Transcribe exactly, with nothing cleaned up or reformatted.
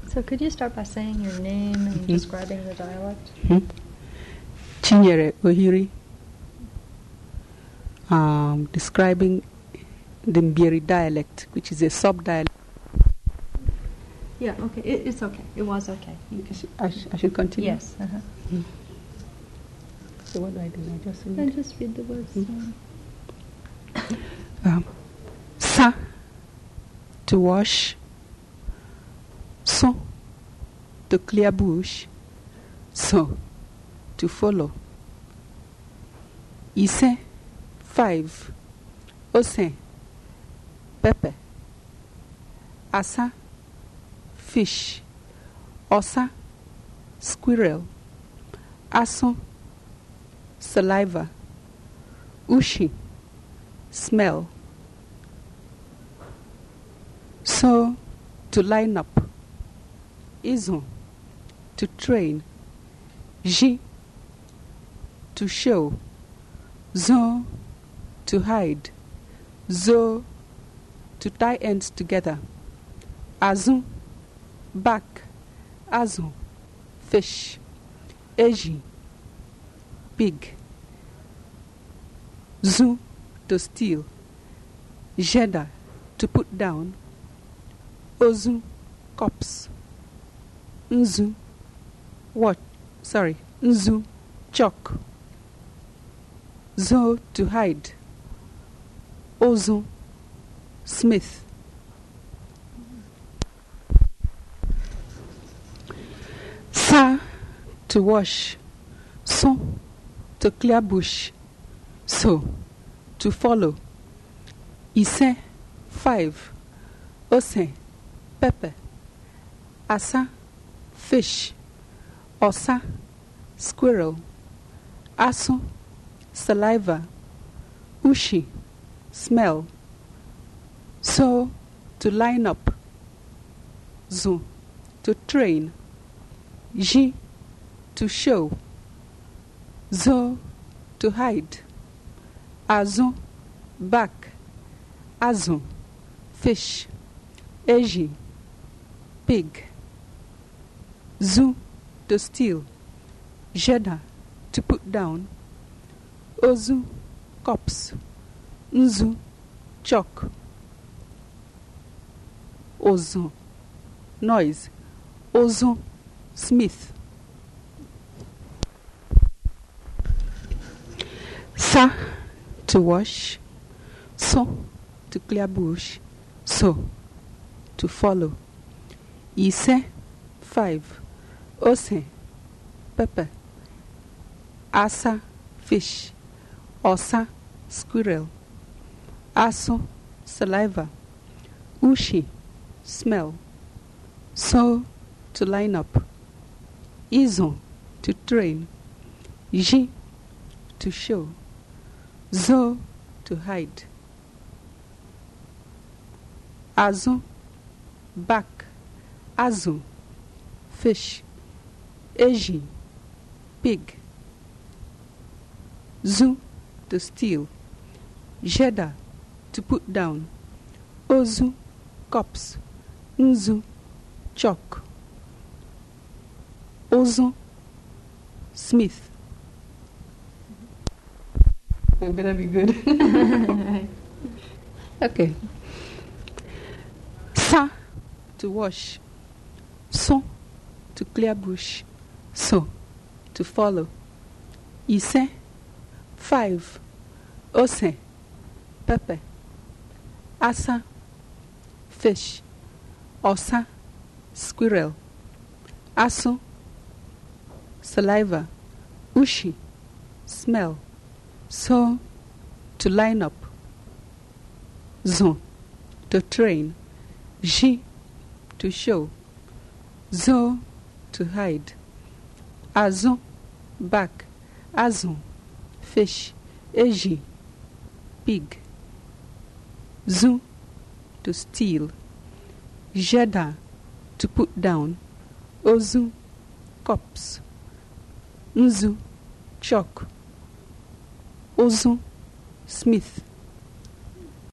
So could you start by saying your name and mm-hmm. describing the dialect? Mm-hmm. Chinyere Ohiri, um, describing the Mbieri dialect, which is a sub-dialect. Yeah, okay, it, it's okay. It was okay. I, sh- I should continue? Yes. Uh-huh. Mm. So what do I do? I just read? I just read the words. Mm. Um, sa, to wash. So, to clear bush. So, to follow. Ise, five. Ose, pepper. Asa, fish. Osa, squirrel. Aso, saliva. Ushi, smell. So, to line up. Izo, to train. Ji, to show. Zo, to hide. Zo, to tie ends together. Azu, back. Azu, fish. Eji, pig. Zu, to steal. Jeda, to put down. Ozu, cops. Nzu, what? Sorry, Nzu, chalk. Zo, to hide. Ozu, smith. Sa, to wash. So, to clear bush. So, to follow. Ise, five. Ose, pepper. Asa, fish. Osa, squirrel. Aso, saliva. Ushi, smell. So, to line up. Zu, to train. Ji, to show. Zo, to hide. Azu, back. Azu, fish. Eji, pig. Zu, to steal. Jeda, to put down. Ozu, cops. Nzu, chalk. Ozu, noise. Ozu, smith. Sa, to wash. So, to clear bush. So, to follow. Ise, five. Ose, pepper. Asa, fish. Osa, squirrel. Aso, saliva. Ushi, smell. So, to line up. Izo, to train. Ji, to show. Zo, to hide. Azu, back. Azu, fish. Eji, pig. Zu, to steal. Jeda, to put down. Ozu, cops. Nzu, chalk. Ozu, smith. It better be good. Okay. Sa, to wash. So, to clear bush. So, to follow. Ise, five. Ose, pepper. Asa, fish. Osa, squirrel. Aso, saliva. Ushi, smell. So, to line up. Zo, to train. Ji, to show. Zo, to hide. Azo, back. Azo, fish. Eji, pig. Zu, to steal. Jeda, to put down. Ozu, cops. Nzu, chalk. Ozu, smith.